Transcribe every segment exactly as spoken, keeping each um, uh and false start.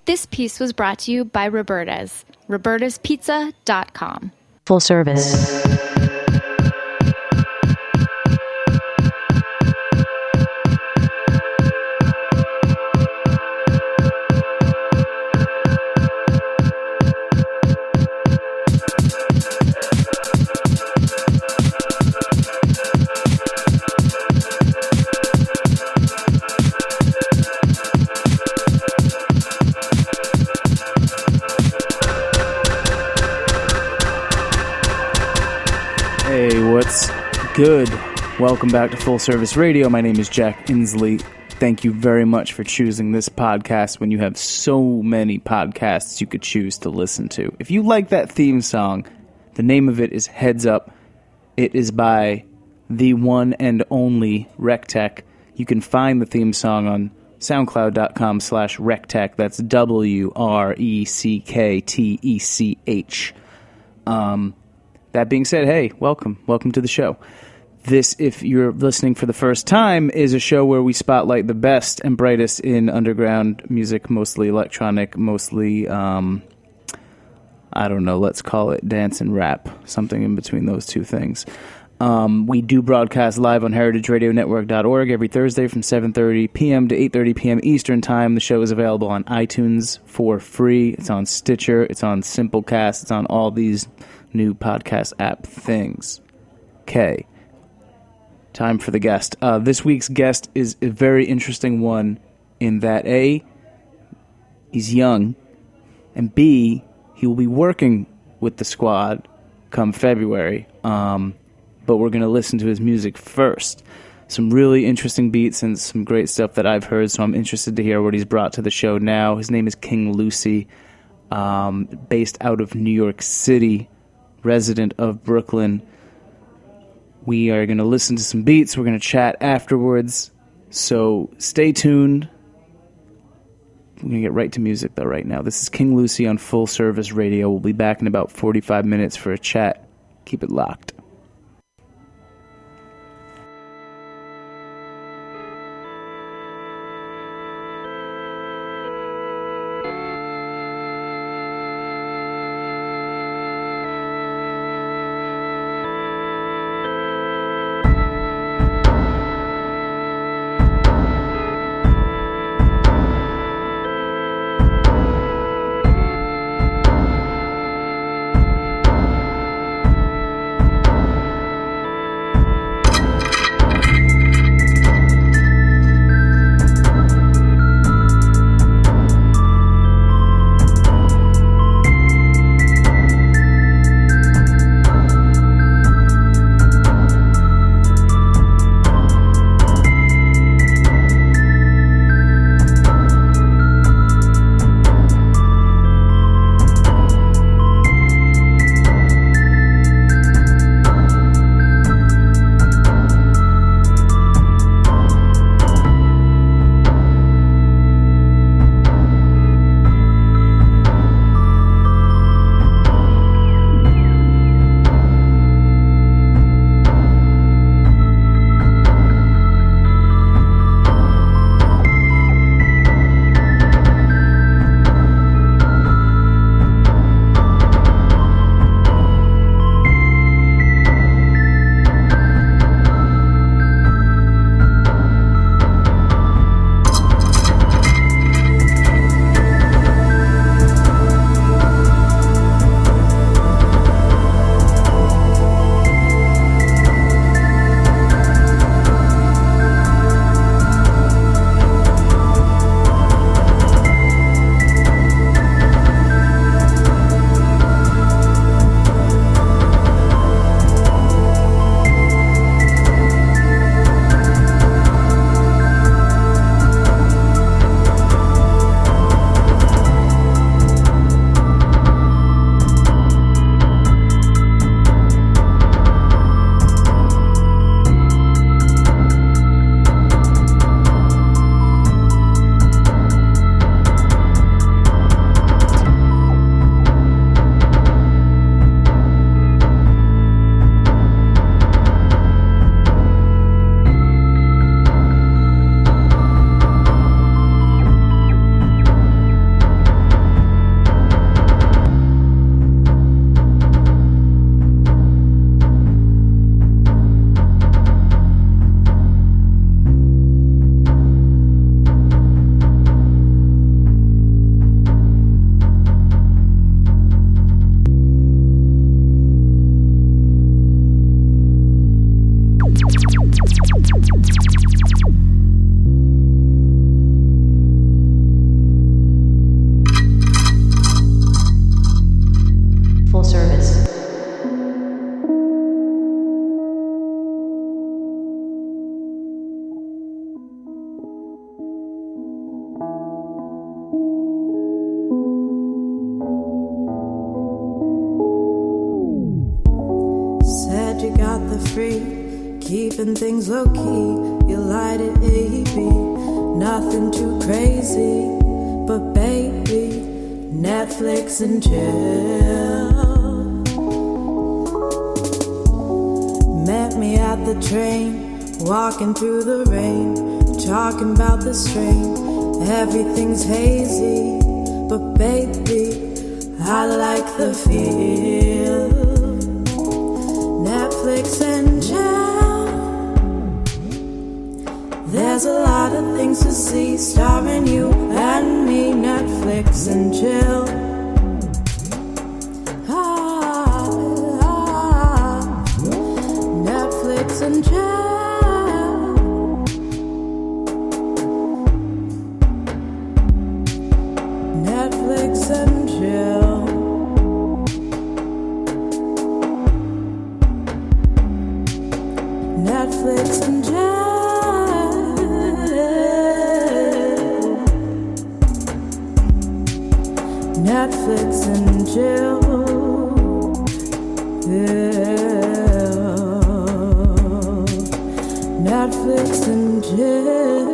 This piece was brought to you by Roberta's, robertas pizza dot com. Full service. Good. Welcome back to Full Service Radio. My name is Jack Inslee. Thank you very much for choosing this podcast when you have so many podcasts you could choose to listen to. If you like that theme song, the name of it is Heads Up. It is by the one and only Rectech. You can find the theme song on soundcloud.com slash Rectech. That's W R E C K T E C H. Um, that being said, hey, welcome. Welcome to the show. This, if you're listening for the first time, is a show where we spotlight the best and brightest in underground music, mostly electronic, mostly, um, I don't know, let's call it dance and rap, something in between those two things. Um, we do broadcast live on heritage radio network dot org every Thursday from seven thirty p.m. to eight thirty p.m. Eastern Time. The show is available on iTunes for free. It's on Stitcher. It's on Simplecast. It's on all these new podcast app things. Okay. Time for the guest. Uh, this week's guest is a very interesting one in that A, he's young, and B, he will be working with the squad come February. Um, but we're going to listen to his music first. Some really interesting beats and some great stuff that I've heard, so I'm interested to hear what he's brought to the show now. His name is King Lucy, um, based out of New York City, resident of Brooklyn. We are going to listen to some beats. We're going to chat afterwards. So stay tuned. We're going to get right to music, though, right now. This is King Lucy on Full Service Radio. We'll be back in about forty-five minutes for a chat. Keep it locked. free, keeping things low key. You light it A B, nothing too crazy, but baby, Netflix and chill. Met me at the train, walking through the rain, talking about the strain. Everything's hazy, but baby, I like the feel. Netflix and chill. There's a lot of things to see, starring you and me. Netflix and chill. Ah, ah, Netflix and chill. Netflix and chill. Netflix and chill. Netflix and chill. Yeah. Netflix and chill.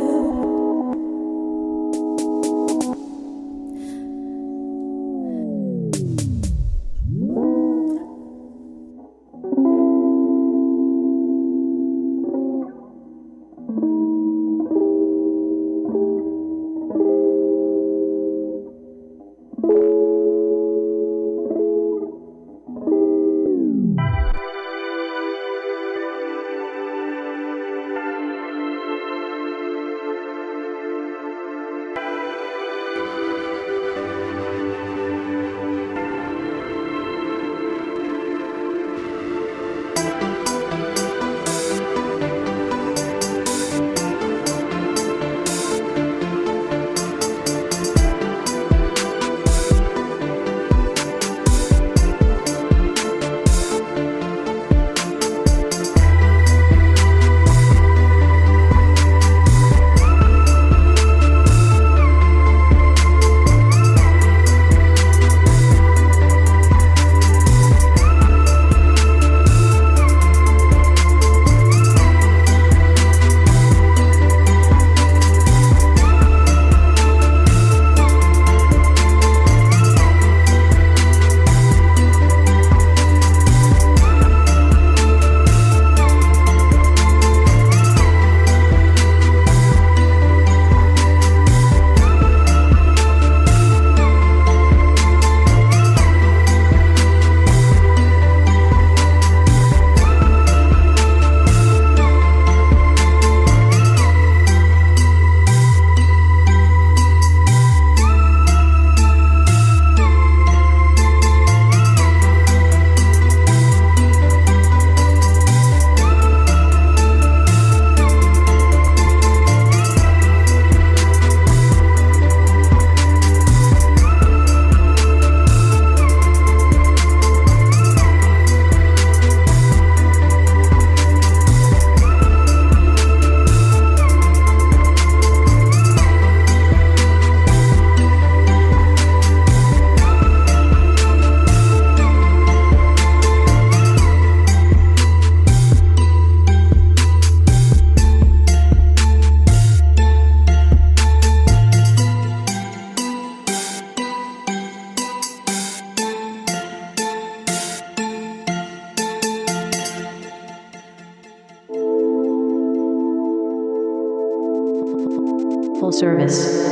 Full service.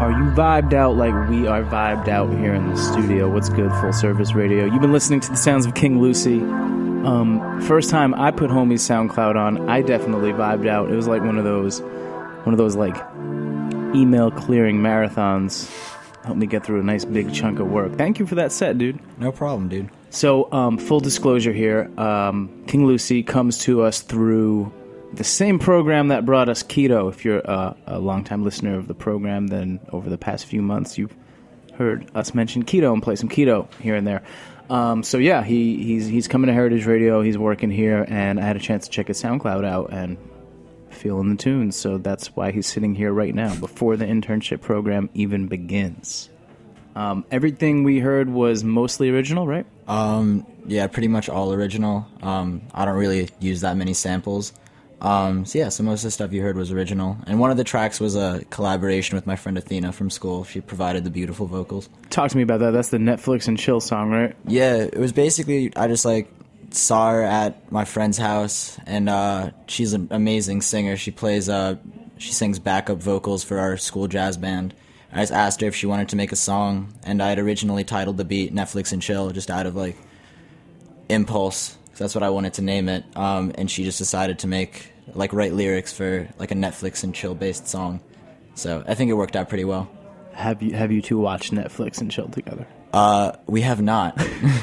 Are you vibed out like we are vibed out here in the studio? What's good, Full Service Radio? You've been listening to the sounds of King Lucy. Um, first time I put Homie's SoundCloud on, I definitely vibed out. It was like one of those, one of those like email clearing marathons. Helped me get through a nice big chunk of work. Thank you for that set, dude. No problem, dude. So, um, full disclosure here, um, King Lucy comes to us through the same program that brought us Keto. If you're uh, a longtime listener of the program, then over the past few months you've heard us mention Keto and play some Keto here and there. Um, so yeah, he, he's he's coming to Heritage Radio, he's working here, and I had a chance to check his SoundCloud out and feeling the tunes, so that's why he's sitting here right now, before the internship program even begins. Um, everything we heard was mostly original, right? Um, yeah, pretty much all original. Um, I don't really use that many samples. Um, so yeah, so most of the stuff you heard was original. And one of the tracks was a collaboration with my friend Athena from school. She provided the beautiful vocals. Talk to me about that. That's the Netflix and Chill song, right? Yeah, it was basically, I just like saw her at my friend's house, and uh, she's an amazing singer. She plays, uh, she sings backup vocals for our school jazz band. I just asked her if she wanted to make a song, and I had originally titled the beat Netflix and Chill, just out of like impulse, because that's what I wanted to name it. Um, and she just decided to make, like, write lyrics for like a Netflix and Chill based song. So I think it worked out pretty well. Have you have you two watched Netflix and Chill together? Uh, we have not.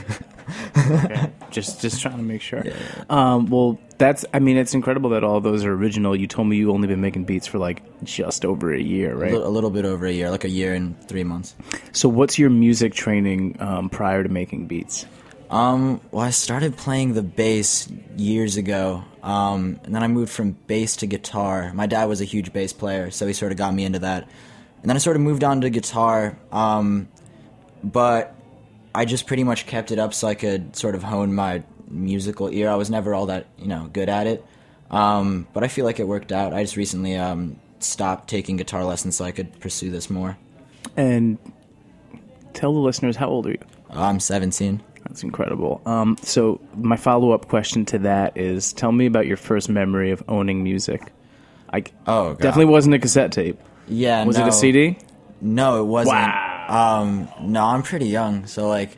Okay. Just just trying to make sure. Yeah. Um, well, that's, I mean, it's incredible that all those are original. You told me you only been making beats for like just over a year, right? A little, a little bit over a year, like a year and three months. So what's your music training um, prior to making beats? Um, well, I started playing the bass years ago, um, and then I moved from bass to guitar. My dad was a huge bass player, so he sort of got me into that. And then I sort of moved on to guitar, um, but I just pretty much kept it up so I could sort of hone my musical ear. I was never all that, you know, good at it, um, but I feel like it worked out. I just recently um, stopped taking guitar lessons so I could pursue this more. And tell the listeners, how old are you? I'm seventeen. That's incredible. Um, so my follow-up question to that is, tell me about your first memory of owning music. I Oh, God. definitely wasn't a cassette tape. Yeah, Was no. it a C D? No, it wasn't. Wow. Um, no, I'm pretty young, so like,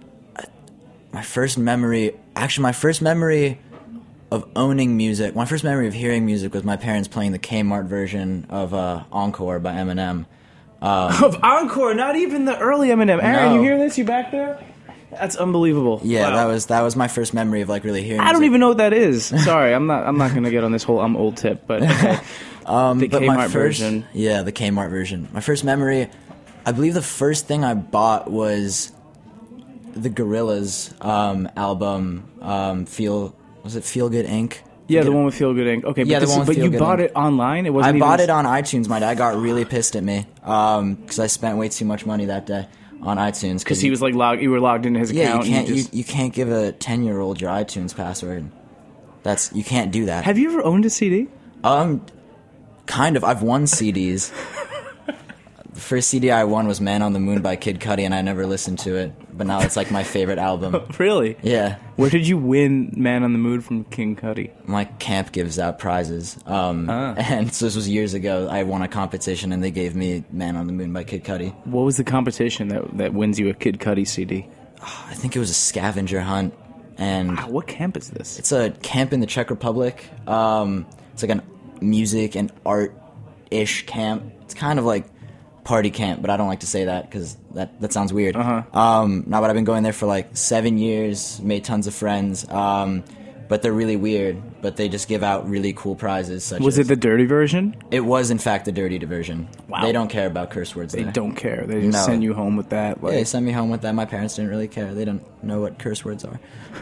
my first memory, actually my first memory of owning music, my first memory of hearing music was my parents playing the Kmart version of uh, Encore by Eminem. Um, Of Encore, not even the early Eminem. Aaron, No. you hear this? You back there? That's unbelievable. yeah, Wow. that was that was my first memory of like really hearing. I don't music. even know what that is. Sorry, I'm not. I'm not going to get on this whole I'm old tip, but okay. Um, the but Kmart my first, version. Yeah, the Kmart version. My first memory, I believe the first thing I bought was the Gorillaz um, album. Um, Feel was it Feel Good Incorporated? Yeah, the one with Feel Good Incorporated. Okay, but, Yeah, the this, one with but Feel you Good bought Incorporated. it online. It I wasn't. bought even... it on iTunes. My dad got really pissed at me because I spent way too much money that day on iTunes. because he was like logged. You were logged into his yeah, account. you and can't just... you, you can't give a ten year old your iTunes password. That's you can't do that. Have you ever owned a C D? Um, kind of. I've won C Ds. The first C D I won was "Man on the Moon" by Kid Cudi, and I never listened to it. But now it's like my favorite album. Really? Yeah, Where did you win "Man on the Moon" from King Cudi? my camp gives out prizes. Um, Ah. and so this was years ago. I won a competition, and they gave me "Man on the Moon" by Kid Cudi. What was the competition that that wins you a Kid Cudi C D? I think it was a scavenger hunt, and Wow, what camp is this? it's a camp in the Czech Republic. Um, it's like a music and art-ish camp. It's kind of like party camp, but I don't like to say that because that, that sounds weird. Uh-huh. Um, no, but I've been going there for like seven years, made tons of friends, um, but they're really weird, but they just give out really cool prizes. Such Was as, it the dirty version? It was, in fact, the dirty diversion. Wow. They don't care about curse words They there. don't care. They just No. send you home with that. Yeah, Like, they sent me home with that. My parents didn't really care. They don't know what curse words are.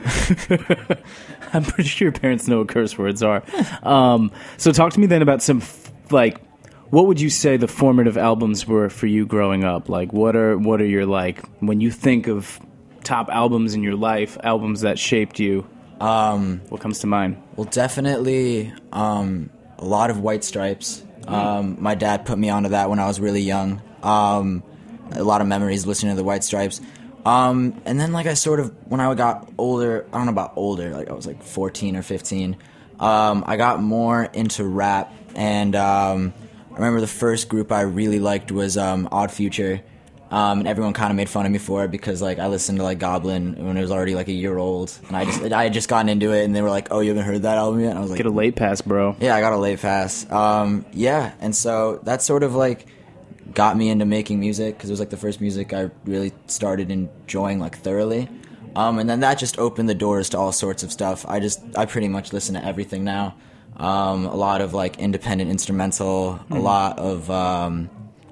I'm pretty sure your parents know what curse words are. Um, so talk to me then about some, f- like, what would you say the formative albums were for you growing up? Like, what are what are your, like, when you think of top albums in your life, albums that shaped you, um, what comes to mind? Well, definitely um, a lot of White Stripes. Um, my dad put me onto that when I was really young. Um, a lot of memories listening to the White Stripes. Um, and then, like, I sort of, when I got older, I don't know about older, like, I was, like, fourteen or fifteen, um, I got more into rap, and um, I remember the first group I really liked was um, Odd Future. Um, and everyone kind of made fun of me for it because, like, I listened to, like, Goblin when it was already, like, a year old. And I just I had just gotten into it, and they were like, oh, you haven't heard that album yet? And I was like... Get a late pass, bro. Yeah, I got a late pass. Um, yeah, and so that sort of, like, got me into making music because it was, like, the first music I really started enjoying, like, thoroughly. Um, and then that just opened the doors to all sorts of stuff. I just... I pretty much listen to everything now. Um, a lot of, like, independent instrumental, mm-hmm. a lot of... Um,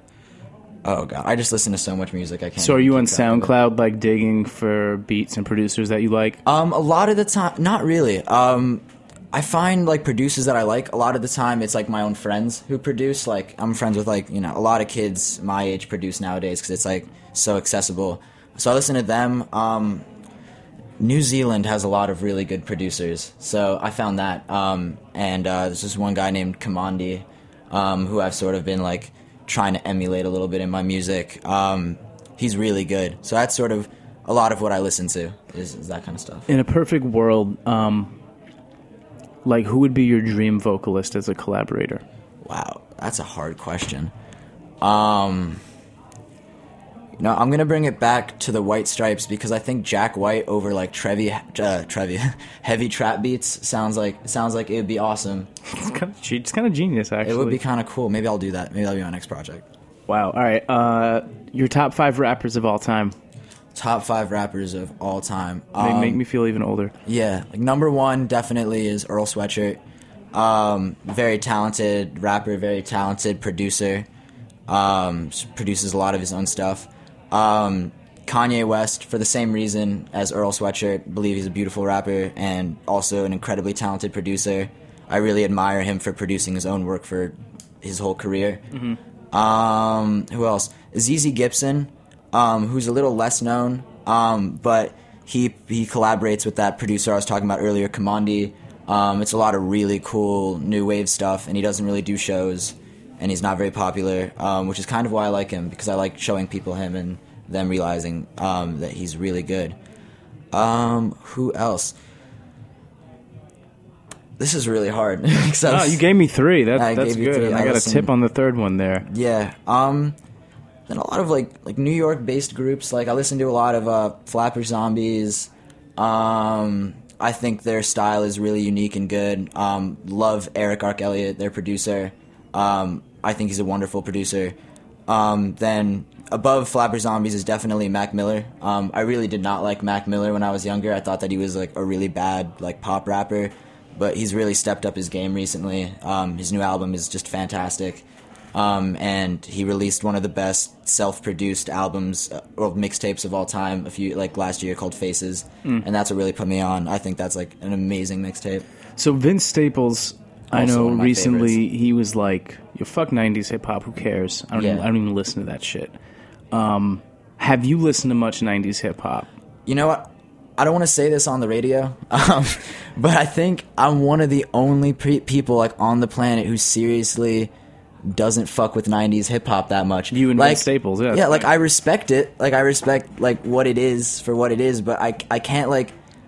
Oh god, I just listen to so much music I can't. So are you on SoundCloud, like digging for beats and producers that you like? Um, a lot of the time, not really. Um, I find like producers that I like. A lot of the time, it's like my own friends who produce. Like I'm friends with like you know a lot of kids my age produce nowadays because it's like so accessible. So I listen to them. Um, New Zealand has a lot of really good producers, so I found that. Um, and uh, there's this one guy named Kamandi, um, who I've sort of been like. Trying to emulate a little bit in my music. Um, he's really good. So that's sort of a lot of what I listen to is, is that kind of stuff. In a perfect world, um, like who would be your dream vocalist as a collaborator? Wow, that's a hard question. Um, you know, I'm gonna bring it back to the White Stripes because I think Jack White over like Trevi, uh, Trevi, heavy trap beats sounds like sounds like it would be awesome. It's kind of, it's kind of genius, actually. It would be kind of cool. Maybe I'll do that. Maybe that'll be my next project. Wow. All right. Uh, your top five rappers of all time. Top five rappers of all time. They um, make me feel even older. Yeah, like number one definitely is Earl Sweatshirt. Um, very talented rapper, very talented producer. Um, produces a lot of his own stuff. Um, Kanye West, for the same reason as Earl Sweatshirt, believe he's a beautiful rapper and also an incredibly talented producer. I really admire him for producing his own work for his whole career. Mm-hmm. Um, who else? Z Z Gibson, um, who's a little less known, um, but he he collaborates with that producer I was talking about earlier, Kamandi. Um, it's a lot of really cool new wave stuff, and he doesn't really do shows. And he's not very popular, um, which is kind of why I like him, because I like showing people him and them realizing um, that he's really good. Um, who else? This is really hard. No, you gave me three. That, I that's good. I, I got listen, a tip on the third one there. Yeah. Um, then a lot of like like New York-based groups. Like I listen to a lot of uh, Flapper Zombies. Um, I think their style is really unique and good. Um, love Eric Ark Elliott, their producer. Um, I think he's a wonderful producer. Um, then above Flapper Zombies is definitely Mac Miller. Um, I really did not like Mac Miller when I was younger. I thought that he was like a really bad like pop rapper, but he's really stepped up his game recently. Um, his new album is just fantastic. Um, and he released one of the best self-produced albums uh, or mixtapes of all time a few like last year called Faces, mm. and that's what really put me on. I think that's like an amazing mixtape. So Vince Staples. I know recently favorites. He was like, "You fuck nineties hip hop. Who cares? I don't. Yeah. Even, I don't even listen to that shit." Um, have you listened to much nineties hip hop? You know what? I don't want to say this on the radio, um, but I think I'm one of the only pre- people like on the planet who seriously doesn't fuck with nineties hip hop that much. You and like, Vince Staples, yeah. Yeah, like I respect it. Like I respect like what it is for what it is, but I I can't like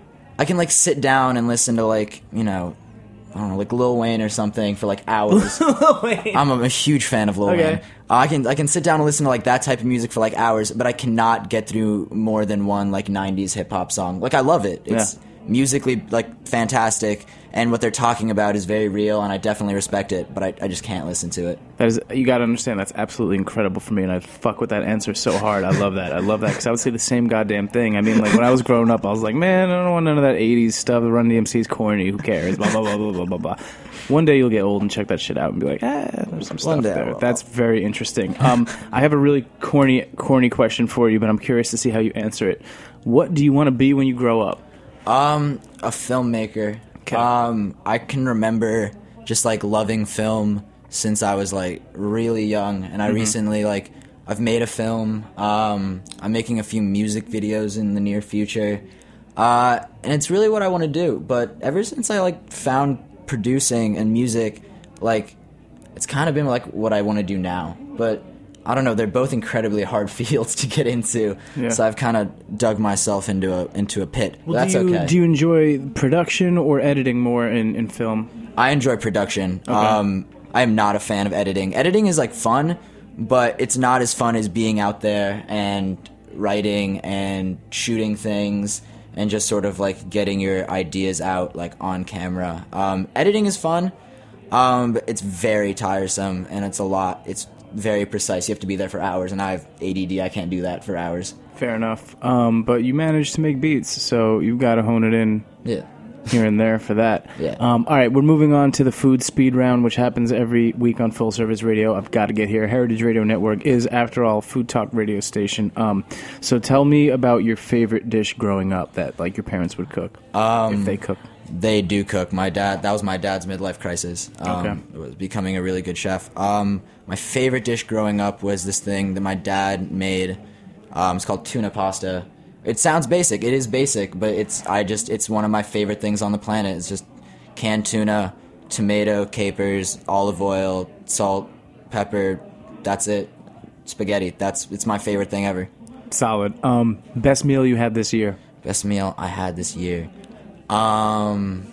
I can like sit down and listen to like you know. I don't know, like Lil Wayne or something for like hours. Lil Wayne. I'm a, a huge fan of Lil okay. Wayne. Uh, I can I can sit down and listen to like that type of music for like hours, but I cannot get through more than one like nineties hip hop song. Like I love it. It's yeah. musically like fantastic, and what they're talking about is very real, and I definitely respect it. But I, I just can't listen to it. That is, you got to understand that's absolutely incredible for me, and I fuck with that answer so hard. I love that. I love that because I would say the same goddamn thing. I mean, like when I was growing up, I was like, man, I don't want none of that eighties stuff. The Run D M C's corny. Who cares? Blah blah blah blah blah blah blah. One day you'll get old and check that shit out and be like, ah, there's some stuff there. That's very interesting. Um, I have a really corny, corny question for you, but I'm curious to see how you answer it. What do you want to be when you grow up? Um, a filmmaker. Okay. Um, I can remember just like loving film since I was like really young, and I mm-hmm. recently like I've made a film. Um, I'm making a few music videos in the near future, uh, and it's really what I want to do. But ever since I like found producing and music, like it's kind of been like what I want to do now. But I don't know, they're both incredibly hard fields to get into, yeah. so I've kind of dug myself into a into a pit. Well, that's do you, okay. Do you enjoy production or editing more in, in film? I enjoy production. Okay. Um, I am not a fan of editing. Editing is like fun, but it's not as fun as being out there and writing and shooting things and just sort of like getting your ideas out like on camera. Um, editing is fun, um, but it's very tiresome and it's a lot. It's very precise. You have to be there for hours, and I have A D D. I can't do that for hours. Fair enough. Um, but you managed to make beats, so you've got to hone it in. Yeah. Here and there for that. Yeah. Um, all right, we're moving on to the food speed round, which happens every week on Full Service Radio. I've got to get here. Heritage Radio Network is, after all, food talk radio station. Um, so tell me about your favorite dish growing up that like your parents would cook, Um, if they cook. They do cook. My dad, that was my dad's midlife crisis. Um, Okay. It was becoming a really good chef. Um, my favorite dish growing up was this thing that my dad made. Um, it's called tuna pasta. It sounds basic. It is basic, but it's I just it's one of my favorite things on the planet. It's just canned tuna, tomato, capers, olive oil, salt, pepper. That's it. Spaghetti. That's it's my favorite thing ever. Solid. Um, best meal you had this year? Best meal I had this year. Um.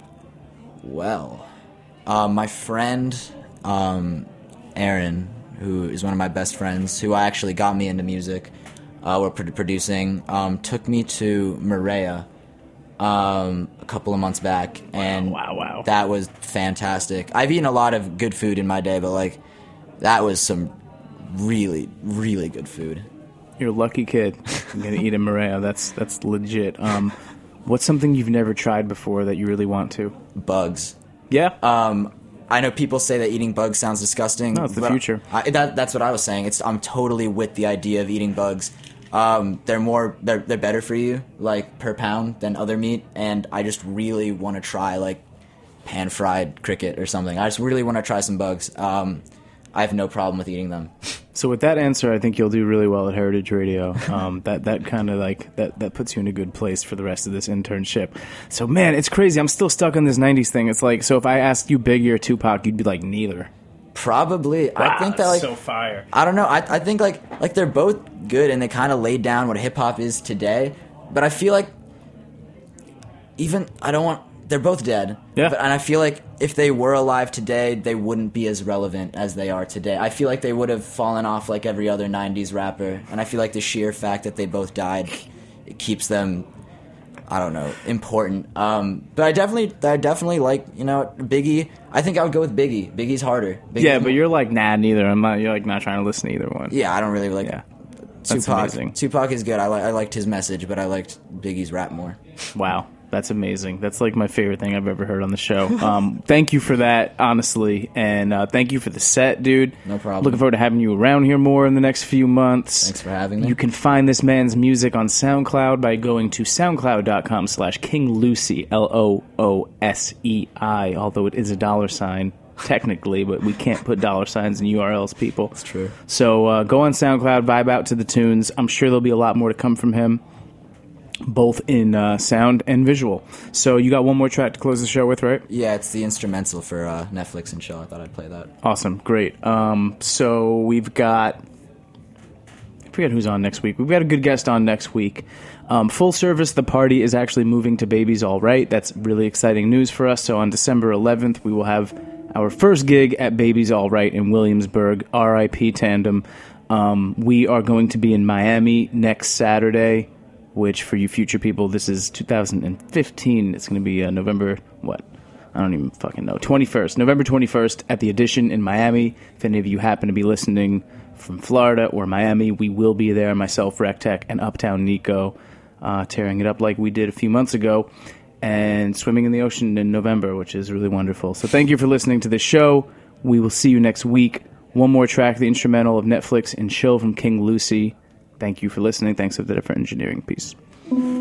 Well, uh, my friend um, Aaron, who is one of my best friends, who actually got me into music. Uh, we're pro- producing, um, took me to Maria um, a couple of months back, and wow, wow. that was fantastic. I've eaten a lot of good food in my day, but like that was some really, really good food. You're a lucky kid. I'm gonna eat in Maria. That's that's legit. Um, what's something you've never tried before that you really want to? Bugs. Yeah. Um, I know people say that eating bugs sounds disgusting. No, it's the but future. I, that, that's what I was saying. It's I'm totally with the idea of eating bugs. Um, they're more they're they're better for you, like per pound, than other meat. And I just really want to try like pan fried cricket or something. I just really want to try some bugs. Um, I have no problem with eating them. So with that answer, I think you'll do really well at Heritage Radio. Um, that that kind of like that that puts you in a good place for the rest of this internship. So man, it's crazy. I'm still stuck on this nineties thing. It's like, so if I asked you Biggie or Tupac, you'd be like neither. Probably. Wow, I think that like so fire. I don't know. I I think like like they're both good and they kind of laid down what hip hop is today. But I feel like even I don't want. They're both dead. Yeah. But, and I feel like if they were alive today, they wouldn't be as relevant as they are today. I feel like they would have fallen off like every other nineties rapper. And I feel like the sheer fact that they both died, it keeps them, I don't know, important. Um, but I definitely, I definitely like, you know, Biggie. I think I would go with Biggie. Biggie's harder. Biggie's Yeah, but you're like, nah, neither. I'm not. You're like not trying to listen to either one. Yeah, I don't really like. Yeah. That's Tupac. amazing. Tupac is good. I like. I liked his message, but I liked Biggie's rap more. Wow. That's amazing. That's like my favorite thing I've ever heard on the show. Um, thank you for that, honestly. And uh, thank you for the set, dude. No problem. Looking forward to having you around here more in the next few months. Thanks for having me. You can find this man's music on SoundCloud by going to soundcloud.com slash King Lucy, L O O S E I, although it is a dollar sign, technically, but we can't put dollar signs in U R Ls, people. It's true. So uh, go on SoundCloud, vibe out to the tunes. I'm sure there'll be a lot more to come from him, both in uh, sound and visual. So you got one more track to close the show with, right? Yeah, it's the instrumental for uh, Netflix and chill. I thought I'd play that. Awesome, great. Um, so we've got, I forget who's on next week. We've got a good guest on next week. Um, Full Service, the party is actually moving to Baby's All Right. That's really exciting news for us. So on December eleventh, we will have our first gig at Baby's All Right in Williamsburg, R I P Tandem. Um, we are going to be in Miami next Saturday, which for you future people, this is two thousand fifteen. It's going to be uh, November, what? I don't even fucking know. twenty-first. November twenty-first at the Edition in Miami. If any of you happen to be listening from Florida or Miami, we will be there. Myself, Rectech, and Uptown Nico, uh, tearing it up like we did a few months ago, and swimming in the ocean in November, which is really wonderful. So thank you for listening to this show. We will see you next week. One more track, the instrumental of Netflix and Chill from King Lucy. Thank you for listening. Thanks for the different engineering piece.